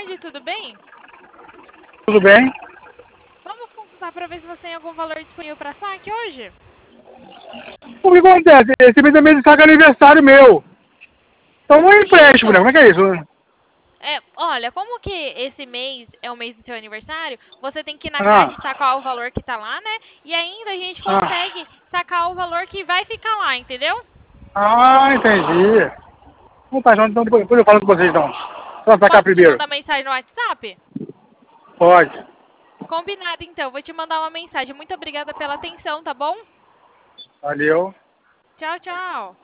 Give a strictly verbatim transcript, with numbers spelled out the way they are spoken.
tarde, tudo bem? Tudo bem? Vamos consultar para ver se você tem algum valor disponível para saque hoje? O que acontece? Esse mês é mês de saque aniversário meu. Então um empréstimo, né? Isso. Como é que é isso? É, olha, como que esse mês é o mês do seu aniversário, você tem que ir na caixa Ah, e sacar o valor que tá lá, né? E ainda a gente ah, consegue sacar o valor que vai ficar lá, entendeu? ah, entendi. Então tá, então depois depois eu falo com vocês então. Só sacar Posso te primeiro. mandar mensagem no WhatsApp? Pode. Combinado, então. Vou te mandar uma mensagem. Muito obrigada pela atenção, tá bom? Valeu. Tchau, tchau.